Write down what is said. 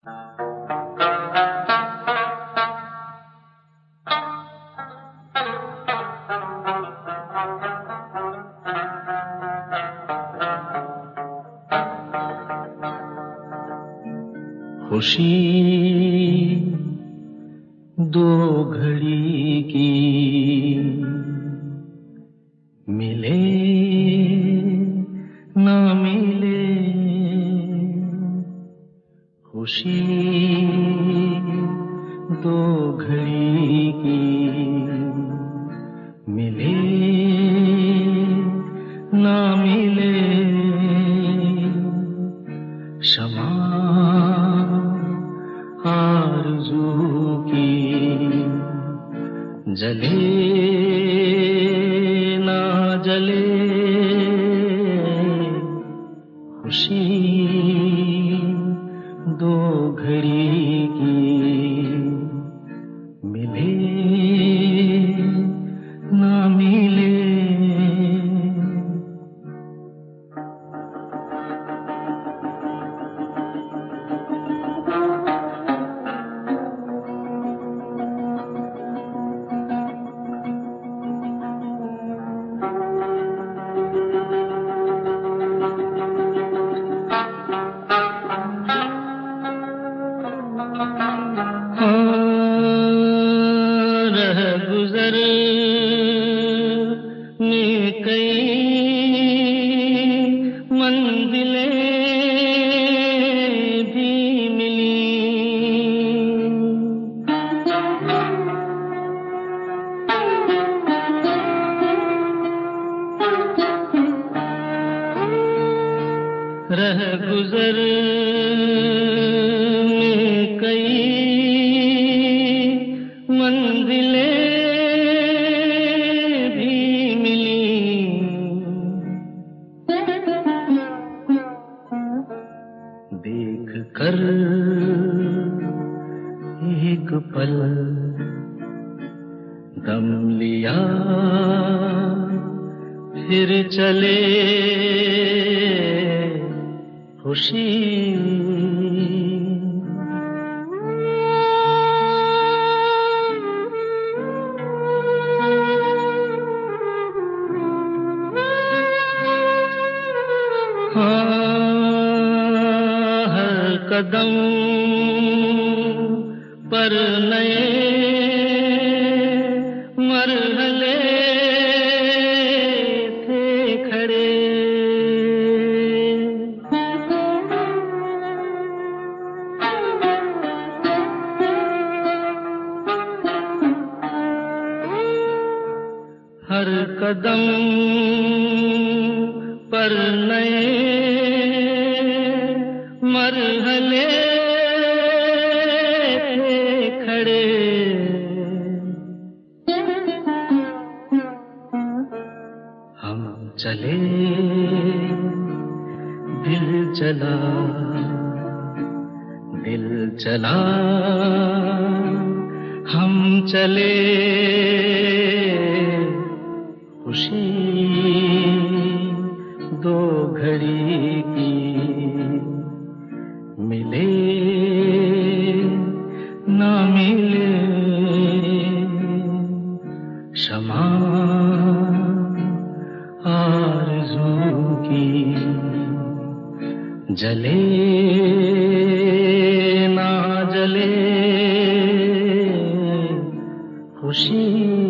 खुशी दो घड़ी की मिले ना मिले, खुशी दो घड़ी की मिले ना मिले, शमा आरज़ू की जले ना जले, खुशी दो घड़ी की मिले ना मिले। गुज़र में कई मंजिलें भी मिली, रह गुज़र में कई मंजिलें भी मिली, देख कर एक पल दम लिया, फिर चले खुशी हर कदम पर नए मरहले थे खड़े, हर कदम पर नए मरहले थे खड़े, हम चले दिल चला, दिल चला हम चले, खुशी दो घड़ी की मिले ना मिले, शमा आरज़ू की जले ना जले, खुशी